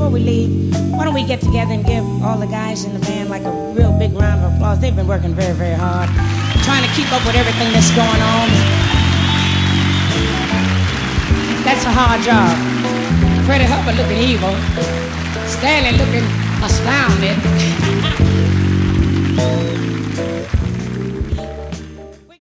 before we leave, why don't we get together and give all the guys in the band like a real big round of applause? They've been working very, very hard, trying to keep up with everything that's going on. That's a hard job. Freddie Hubbard looking evil. Stanley looking astounded.